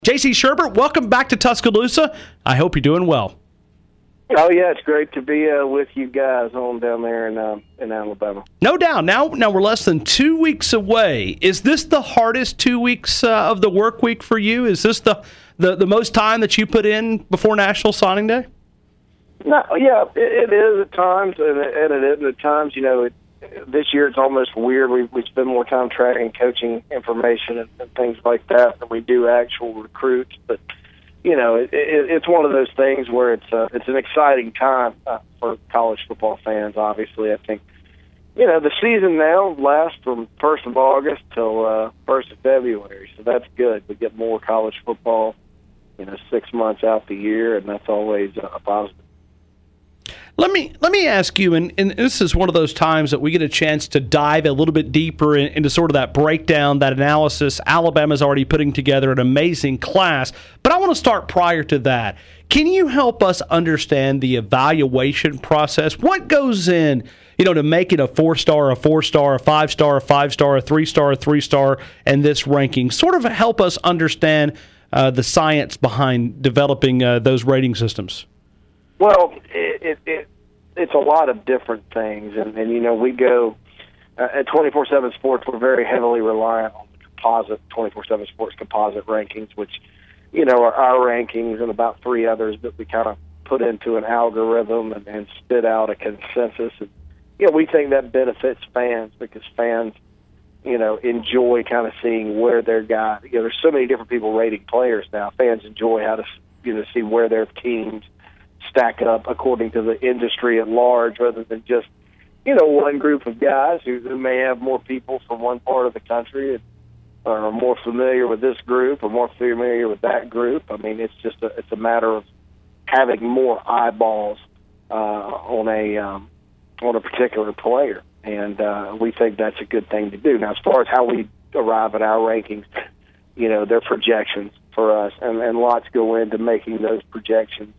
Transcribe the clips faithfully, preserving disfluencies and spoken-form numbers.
J C Shurburtt, welcome back to Tuscaloosa. I hope you're doing well. Oh yeah, it's great to be uh, with you guys on down there in uh, in Alabama. No doubt. Now, now we're less than two weeks away. Is this the hardest two weeks uh, of the work week for you? Is this the, the, the most time that you put in before National Signing Day? No, yeah, it, it is at times, and it, and it is at times. You know, it, this year it's almost weird. We we spend more time tracking coaching information and, and things like that than we do actual recruits. But you know, it, it, it's one of those things where it's uh, it's an exciting time uh, for college football fans. Obviously, I think you know the season now lasts from first of August till uh, first of February, so that's good. We get more college football, you know, six months out the year, and that's always a positive. Let me let me ask you, and, and this is one of those times that we get a chance to dive a little bit deeper in, into sort of that breakdown, that analysis. Alabama's already putting together an amazing class, but I want to start prior to that. Can you help us understand the evaluation process? What goes in, you know, to making a four-star, a four-star, a five-star, a five-star, a three-star, a three-star, and this ranking? Sort of help us understand uh, the science behind developing uh, those rating systems. Well, it, it, it it's a lot of different things, and, and you know we go uh, at twenty-four seven Sports. We're very heavily reliant on the composite twenty-four seven Sports composite rankings, which you know are our rankings and about three others that we kind of put into an algorithm and, and spit out a consensus. And you know we think that benefits fans because fans you know enjoy kind of seeing where their guy. You know, there's so many different people rating players now. Fans enjoy how to you know see where their teams stack up according to the industry at large, rather than just, you know, one group of guys who, who may have more people from one part of the country and are more familiar with this group or more familiar with that group. I mean, it's just a, it's a matter of having more eyeballs uh, on a um, on a particular player, and uh, we think that's a good thing to do. Now, as far as how we arrive at our rankings, you know, they're projections for us, and, and lots go into making those projections.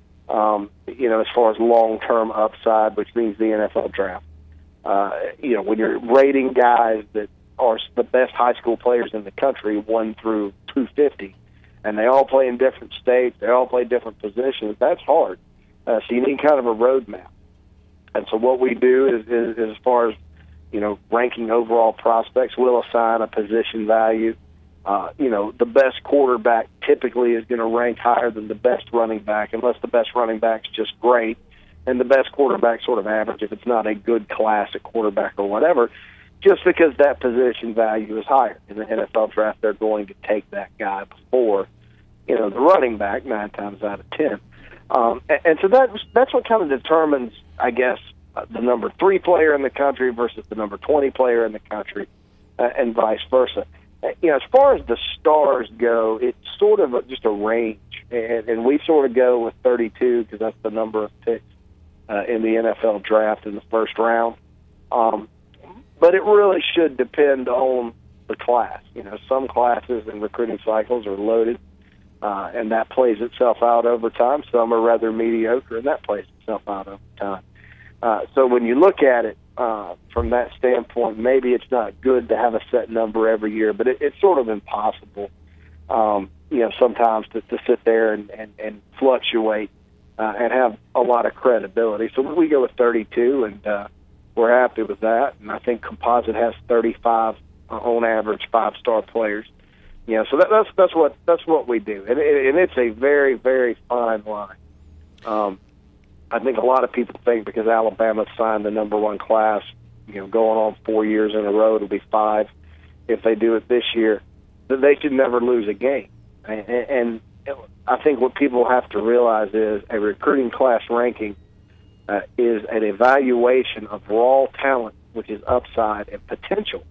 Um, you know, as far as long-term upside, which means the N F L draft. Uh, you know, when you're rating guys that are the best high school players in the country, one through two fifty, and they all play in different states, they all play different positions, that's hard. Uh, so you need kind of a roadmap. And so what we do is, is, is as far as, you know, ranking overall prospects, we'll assign a position value. Uh, you know, the best quarterback typically is going to rank higher than the best running back, unless the best running back's just great, and the best quarterback sort of average if it's not a good class at quarterback or whatever, just because that position value is higher. In the N F L draft, they're going to take that guy before, you know, the running back nine times out of ten. Um, and, and so that's, that's what kind of determines, I guess, uh, the number three player in the country versus the number twenty player in the country, uh, and vice versa. You know, as far as the stars go, it's sort of a, just a range, and, and we sort of go with thirty-two because that's the number of picks uh, in the N F L draft in the first round. Um, but it really should depend on the class. You know, some classes and recruiting cycles are loaded, uh, and that plays itself out over time. Some are rather mediocre, and that plays itself out over time. Uh, so when you look at it, Uh, from that standpoint, maybe it's not good to have a set number every year, but it, it's sort of impossible, um, you know, sometimes to, to sit there and, and, and fluctuate uh, and have a lot of credibility. So we go with thirty-two, and uh, we're happy with that. And I think Composite has thirty-five uh, on average five-star players. You know, so that, that's that's what that's what we do, and, it, and it's a very very fine line. Um, I think a lot of people think because Alabama signed the number one class, you know, going on four years in a row, it'll be five if they do it this year, that they should never lose a game. And, and I think what people have to realize is a recruiting class ranking uh, is an evaluation of raw talent, which is upside and potential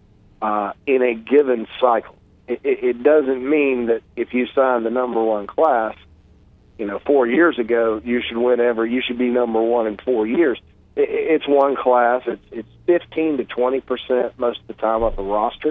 uh, in a given cycle. It, it, it doesn't mean that if you sign the number one class, you know, four years ago, you should win every, you should be number one in four years. It, it's one class. It's, it's fifteen to twenty percent most of the time of the roster.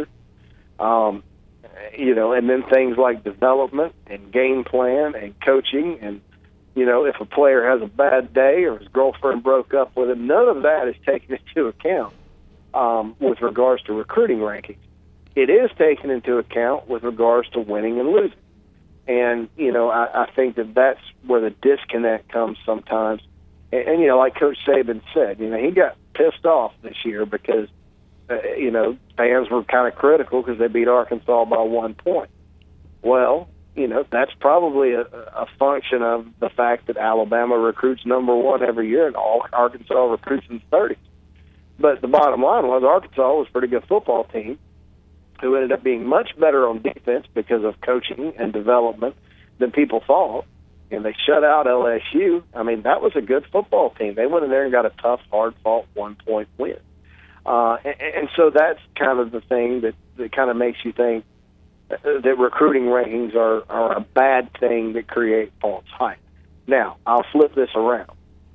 Um, you know, and then things like development and game plan and coaching. And, you know, if a player has a bad day or his girlfriend broke up with him, none of that is taken into account um, with regards to recruiting rankings. It is taken into account with regards to winning and losing. And, you know, I, I think that that's where the disconnect comes sometimes. And, and, you know, like Coach Saban said, you know, he got pissed off this year because, uh, you know, fans were kind of critical because they beat Arkansas by one point. Well, you know, that's probably a, a function of the fact that Alabama recruits number one every year and all Arkansas recruits in thirties. But the bottom line was Arkansas was a pretty good football team who ended up being much better on defense because of coaching and development than people thought. And they shut out L S U. I mean, that was a good football team. They went in there and got a tough, hard-fought one-point win. Uh, and, and so that's kind of the thing that, that kind of makes you think that recruiting rankings are, are a bad thing that create false hype. Now, I'll flip this around.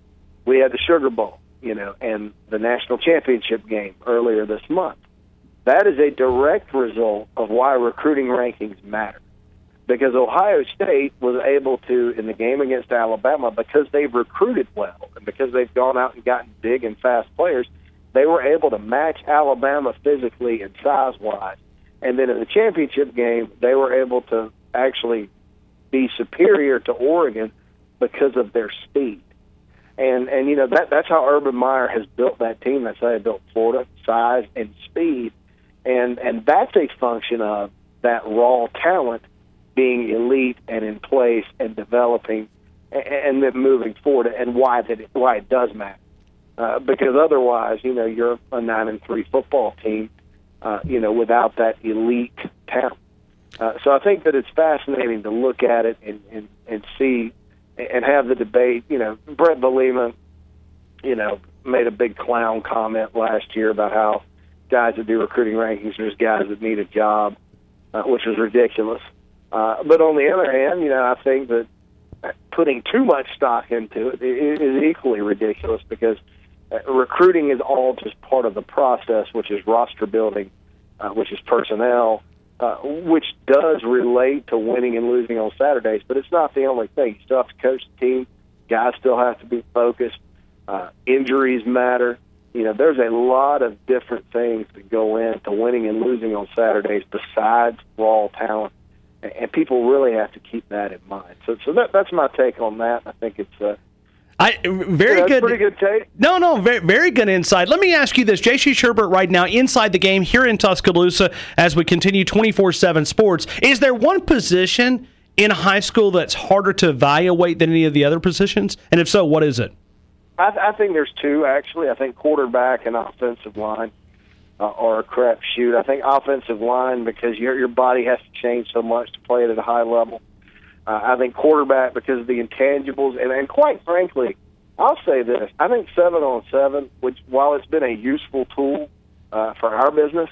We had the Sugar Bowl, you know, and the national championship game earlier this month. That is a direct result of why recruiting rankings matter. Because Ohio State was able to, in the game against Alabama, because they've recruited well and because they've gone out and gotten big and fast players, they were able to match Alabama physically and size-wise. And then in the championship game, they were able to actually be superior to Oregon because of their speed. And, and you know, that that's how Urban Meyer has built that team. That's how he built Florida, size and speed. And and that's a function of that raw talent being elite and in place and developing and, and then moving forward, and why that it, why it does matter. Uh, because otherwise, you know, you're a nine and three football team, uh, you know, without that elite talent. Uh, so I think that it's fascinating to look at it and, and, and see and have the debate. You know, Brett Bielema, you know, made a big clown comment last year about how guys that do recruiting rankings are just guys that need a job, uh, which is ridiculous. Uh, but on the other hand, you know, I think that putting too much stock into it is equally ridiculous because uh, recruiting is all just part of the process, which is roster building, uh, which is personnel, uh, which does relate to winning and losing on Saturdays, but it's not the only thing. You still have to coach the team. Guys still have to be focused. Uh, injuries matter. You know, there's a lot of different things that go into winning and losing on Saturdays besides raw talent. And people really have to keep that in mind. So, so that, that's my take on that. I think it's uh, I very yeah, good. Pretty good take. No, no, very, very good insight. Let me ask you this: J C Shurburtt, right now inside the game here in Tuscaloosa, as we continue twenty-four seven Sports. Is there one position in high school that's harder to evaluate than any of the other positions? And if so, what is it? I, I think there's two actually. I think quarterback and offensive line Uh, or a crapshoot. I think offensive line because your your body has to change so much to play it at a high level. Uh, I think quarterback because of the intangibles, and, and quite frankly, I'll say this: I think seven on seven, which while it's been a useful tool uh, for our business,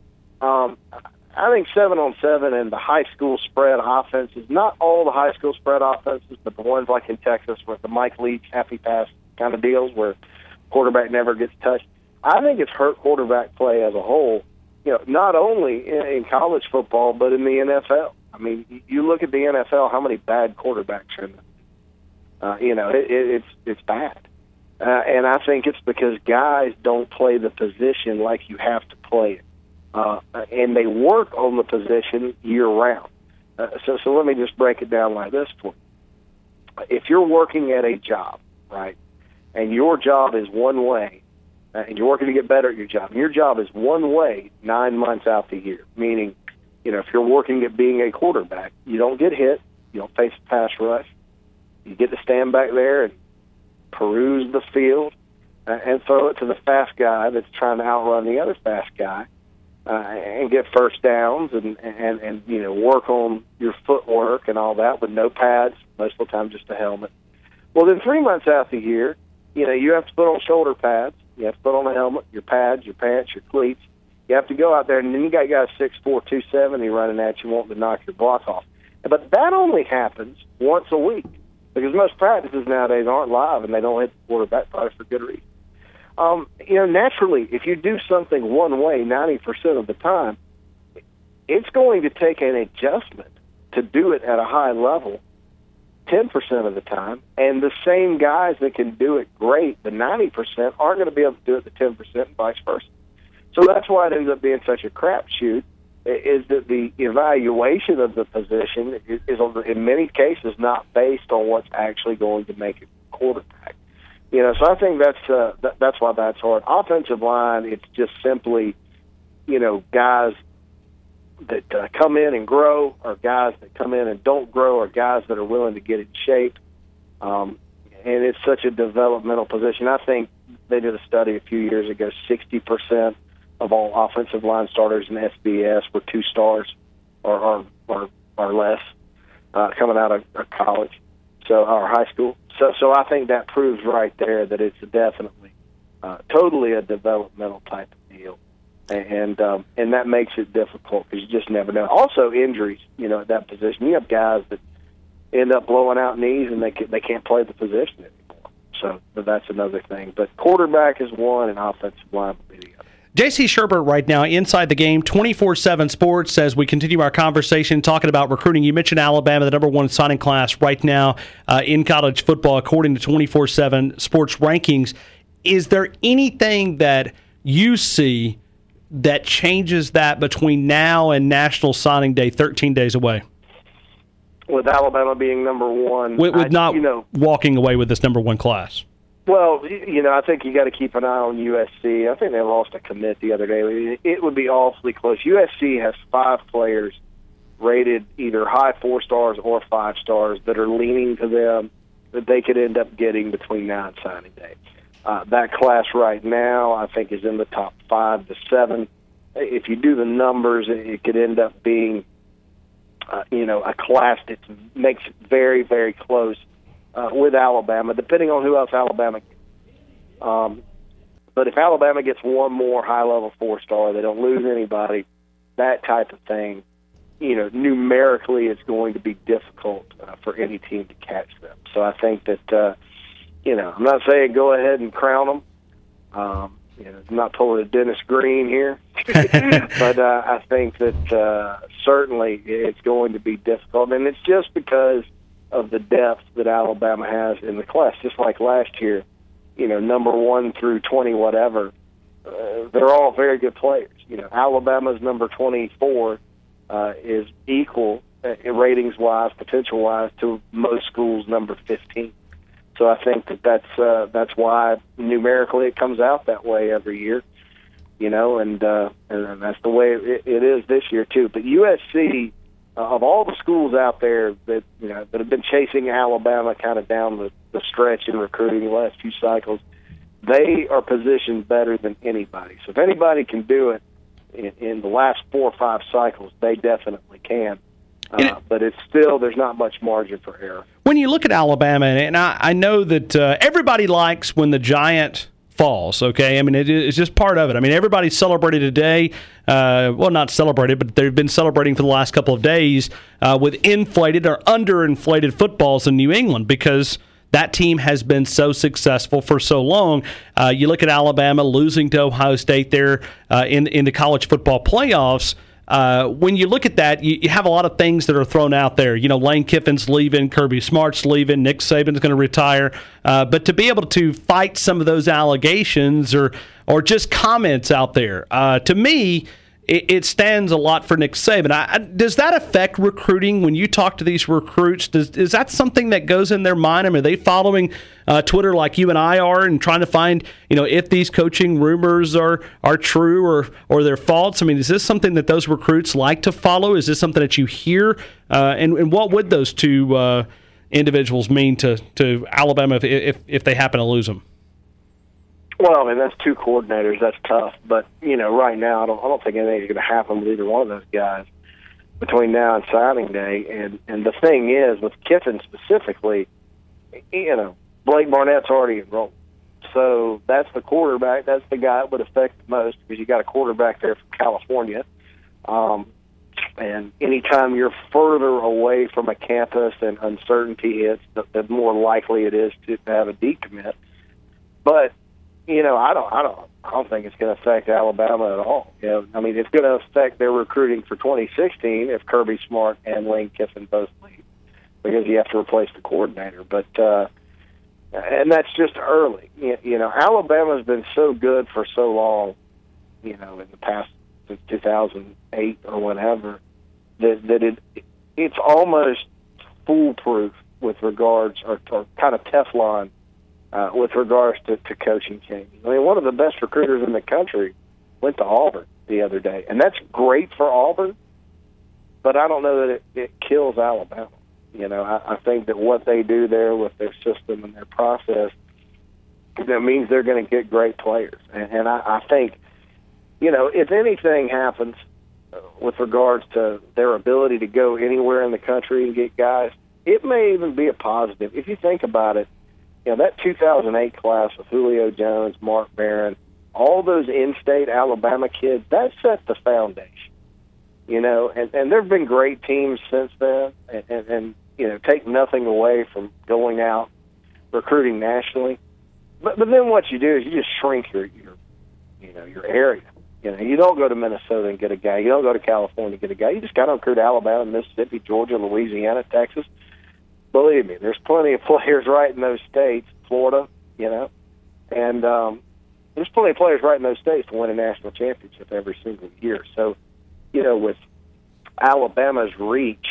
um, I think seven on seven and the high school spread offenses, not all the high school spread offenses, but the ones like in Texas with the Mike Leach happy pass kind of deals where quarterback never gets touched. I think it's hurt quarterback play as a whole, you know, not only in, in college football, but in the N F L. I mean, you look at the N F L, how many bad quarterbacks are in there? Uh, you know, it, it, it's it's bad. Uh, and I think it's because guys don't play the position like you have to play it. Uh, and they work on the position year-round. Uh, so, so let me just break it down like this for you. If you're working at a job, right, and your job is one way, and you're working to get better at your job. And your job is one way nine months out the year, meaning, you know, if you're working at being a quarterback, you don't get hit, you don't face a pass rush, you get to stand back there and peruse the field uh, and throw it to the fast guy that's trying to outrun the other fast guy uh, and get first downs and, and, and, you know, work on your footwork and all that with no pads, most of the time just a helmet. Well, then three months out the year, you know, you have to put on shoulder pads. You have to put on a helmet, your pads, your pants, your cleats. You have to go out there, and then you got guys six four, two seventy running at you wanting to knock your block off. But that only happens once a week because most practices nowadays aren't live, and they don't hit the quarterback probably for good reason. Um, you know, naturally, if you do something one way ninety percent of the time, it's going to take an adjustment to do it at a high level ten percent of the time, and the same guys that can do it great, the ninety percent, aren't going to be able to do it the ten percent and vice versa. So that's why it ends up being such a crapshoot, is that the evaluation of the position is, is in many cases not based on what's actually going to make a quarterback. You know, so I think that's uh, th- that's why that's hard. Offensive line, it's just simply, you know, guys that uh, come in and grow, or guys that come in and don't grow, or guys that are willing to get in shape. Um, and it's such a developmental position. I think they did a study a few years ago, sixty percent of all offensive line starters in S B S were two stars or or, or, or less uh, coming out of, of college, so or high school. So so I think that proves right there that it's definitely uh, totally a developmental type of deal. And um, and that makes it difficult because you just never know. Also, injuries, you know, at that position. You have guys that end up blowing out knees and they can, they can't play the position anymore. So that's another thing. But quarterback is one, and offensive line will be the other. J C Shurburtt right now, Inside the Game, twenty-four seven Sports, as we continue our conversation talking about recruiting. You mentioned Alabama, the number one signing class right now uh, in college football, according to twenty-four seven Sports rankings. Is there anything that you see that changes that between now and National Signing Day, thirteen days away? With Alabama being number one. With, with I, not you know, walking away with this number one class. Well, you know, I think you got to keep an eye on U S C. I think they lost a commit the other day. It would be awfully close. U S C has five players rated either high four stars or five stars that are leaning to them that they could end up getting between now and signing day. Uh, that class right now, I think, is in the top five to seven. If you do the numbers, it could end up being, uh, you know, a class that makes it very, very close uh, with Alabama, depending on who else Alabama gets. Um, but if Alabama gets one more high-level four-star, they don't lose anybody, that type of thing, you know, numerically it's going to be difficult uh, for any team to catch them. So I think that, uh, you know, I'm not saying go ahead and crown them. Um, you know, I'm not pulling a Dennis Green here. but uh, I think that uh, certainly it's going to be difficult. And it's just because of the depth that Alabama has in the class. Just like last year, you know, number one through twenty, whatever, uh, they're all very good players. You know, Alabama's number twenty-four uh, is equal, uh, ratings-wise, potential-wise, to most schools' number fifteen. So I think that that's uh, that's why numerically it comes out that way every year, you know, and uh, and that's the way it, it is this year too. But U S C, uh, of all the schools out there that you know that have been chasing Alabama kind of down the, the stretch in recruiting the last few cycles, they are positioned better than anybody. So if anybody can do it in, in the last four or five cycles, they definitely can. Uh, but it's still, there's not much margin for error. When you look at Alabama, and I, I know that uh, everybody likes when the giant falls, okay? I mean, it, it's just part of it. I mean, everybody's celebrated today. Uh, well, not celebrated, but they've been celebrating for the last couple of days uh, with inflated or underinflated footballs in New England because that team has been so successful for so long. Uh, you look at Alabama losing to Ohio State there uh, in, in the college football playoffs. Uh, when you look at that, you, you have a lot of things that are thrown out there. You know, Lane Kiffin's leaving, Kirby Smart's leaving, Nick Saban's going to retire. Uh, but to be able to fight some of those allegations or or just comments out there, uh, to me, it, it stands a lot for Nick Saban. I, I, does that affect recruiting when you talk to these recruits? Does, is that something that goes in their mind? I mean, are they following uh, Twitter like you and I are and trying to find, you know, if these coaching rumors are, are true or, or they're false? I mean, is this something that those recruits like to follow? Is this something that you hear? Uh, and, and what would those two uh, individuals mean to, to Alabama if, if if they happen to lose them? Well, I mean, that's two coordinators. That's tough. But, you know, right now, I don't, I don't think anything's going to happen with either one of those guys between now and signing day. And, and the thing is, with Kiffin specifically, you know, Blake Barnett's already enrolled. So that's the quarterback. That's the guy that would affect the most because you got a quarterback there from California. Um, and anytime you're further away from a campus and uncertainty hits, the, the more likely it is to have a decommit. But, you know, I don't, I don't, I don't think it's going to affect Alabama at all. You know, I mean, it's going to affect their recruiting for twenty sixteen if Kirby Smart and Lane Kiffin both leave, because you have to replace the coordinator. But, uh, and that's just early. You, you know, Alabama's been so good for so long. You know, in the past since two thousand eight or whenever, that that it it's almost foolproof with regards, or, or kind of Teflon uh, with regards to, to coaching changes. I mean, one of the best recruiters in the country went to Auburn the other day, and that's great for Auburn, but I don't know that it, it kills Alabama. You know, I, I think that what they do there with their system and their process, that means they're going to get great players. And, and I, I think, you know, if anything happens with regards to their ability to go anywhere in the country and get guys, it may even be a positive. If you think about it, you know, that two thousand eight class with Julio Jones, Mark Barron, all those in-state Alabama kids, that set the foundation. You know, and, and there have been great teams since then, and, and, and, you know, take nothing away from going out recruiting nationally. But but then what you do is you just shrink your, your you know, your area. You know, you don't go to Minnesota and get a guy. You don't go to California and get a guy. You just got to recruit Alabama, Mississippi, Georgia, Louisiana, Texas. Believe me, there's plenty of players right in those states, Florida, you know, and um, there's plenty of players right in those states to win a national championship every single year. So, you know, with Alabama's reach,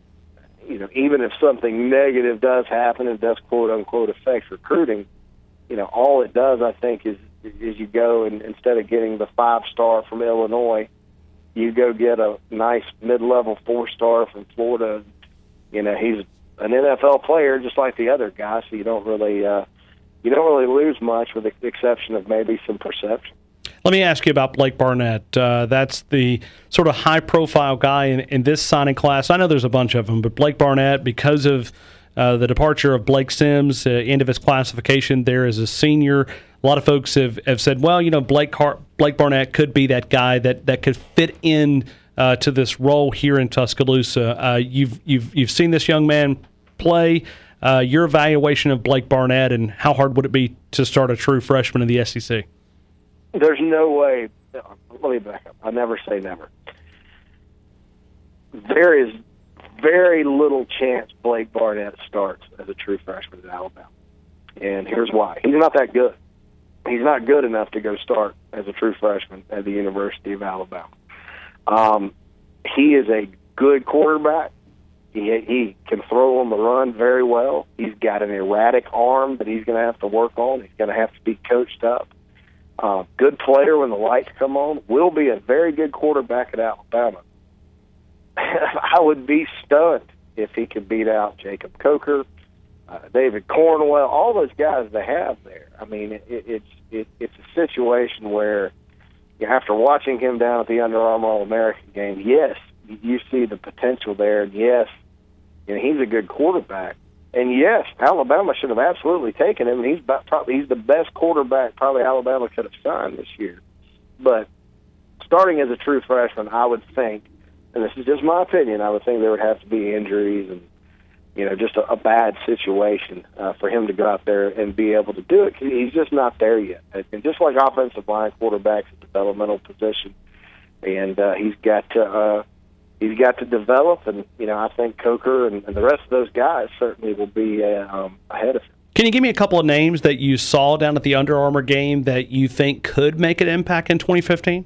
you know, even if something negative does happen and does quote unquote affect recruiting, you know, all it does, I think, is is you go and instead of getting the five star from Illinois, you go get a nice mid level four star from Florida. You know, he's an N F L player just like the other guys, so you don't really uh, you don't really lose much, with the exception of maybe some perception. Let me ask you about Blake Barnett. Uh, that's the sort of high-profile guy in, in this signing class. I know there's a bunch of them, but Blake Barnett, because of uh, the departure of Blake Sims, uh, end of his classification there as a senior, a lot of folks have, have said, well, you know, Blake Car- Blake Barnett could be that guy that, that could fit in uh, to this role here in Tuscaloosa. Uh, you've you've you've seen this young man play. Uh, your evaluation of Blake Barnett, and how hard would it be to start a true freshman in the S E C? There's no way. Let me back up. I never say never. There is very little chance Blake Barnett starts as a true freshman at Alabama. And here's why. He's not that good. He's not good enough to go start as a true freshman at the University of Alabama. Um, he is a good quarterback. He, he can throw on the run very well. He's got an erratic arm that he's going to have to work on. He's going to have to be coached up. Uh, good player when the lights come on. Will be a very good quarterback at Alabama. I would be stunned if he could beat out Jacob Coker, uh, David Cornwell, all those guys they have there. I mean, it, it, it's it, it's a situation where, you know, after watching him down at the Under Armour All-American game, yes, you see the potential there, and yes, you know, he's a good quarterback. And yes, Alabama should have absolutely taken him. He's about, probably he's the best quarterback probably Alabama could have signed this year. But starting as a true freshman, I would think, and this is just my opinion, I would think there would have to be injuries and, you know, just a, a bad situation uh, for him to go out there and be able to do it. He's just not there yet. And just like offensive line, quarterback's a developmental position, and uh, he's got to uh, he's got to develop. And you know, I think Coker and, and the rest of those guys certainly will be uh, um, ahead of him. Can you give me a couple of names that you saw down at the Under Armour game that you think could make an impact in twenty fifteen?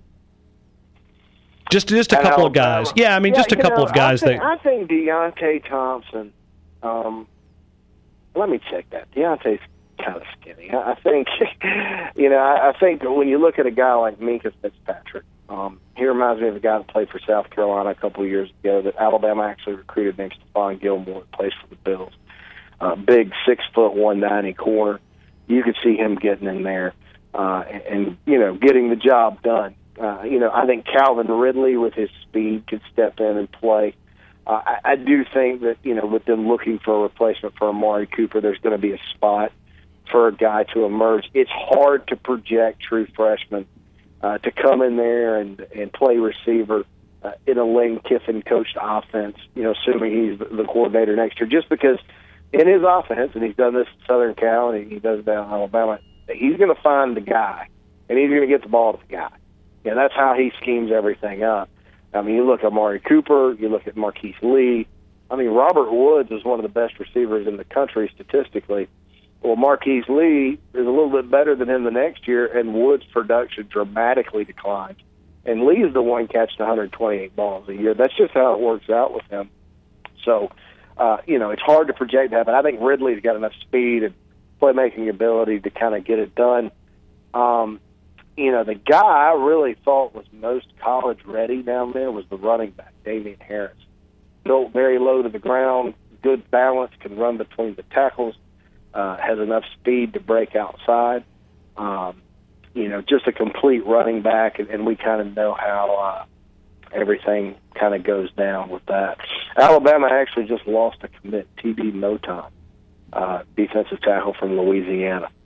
Just just a At couple Alabama. of guys. Yeah, I mean, yeah, just a couple know, of guys I think, that. I think Deontay Thompson. Um, let me check that. Deontay's kind of skinny. I, I think, you know, I, I think when you look at a guy like Minkah Fitzpatrick, um, he reminds me of a guy that played for South Carolina a couple of years ago that Alabama actually recruited named Stephon Gilmore, that plays for the Bills. Uh, big six foot one ninety corner. You could see him getting in there uh, and, and you know getting the job done. Uh, you know, I think Calvin Ridley with his speed could step in and play. Uh, I, I do think that, you know, with them looking for a replacement for Amari Cooper, there's going to be a spot for a guy to emerge. It's hard to project true freshmen uh, to come in there and, and play receiver uh, in a Lane Kiffin coached offense, you know, assuming he's the, the coordinator next year, just because in his offense, and he's done this in Southern Cal and he does it down in Alabama, he's going to find the guy, and he's going to get the ball to the guy. Yeah, that's how he schemes everything up. I mean, you look at Amari Cooper, you look at Marquise Lee. I mean, Robert Woods is one of the best receivers in the country statistically. Well, Marquise Lee is a little bit better than him the next year, and Woods' production dramatically declined And Lee's the one catching one hundred twenty-eight balls a year. That's just how it works out with him. So, uh, you know, it's hard to project that, but I think Ridley's got enough speed and playmaking ability to kind of get it done. Um, you know, the guy I really thought was most college ready down there was the running back, Damian Harris. Built very low to the ground, good balance, can run between the tackles, uh, has enough speed to break outside. Um, you know, just a complete running back, and, and we kind of know how uh, everything kind of goes down with that. Alabama actually just lost a commit, T D Moton, uh, defensive tackle from Louisiana.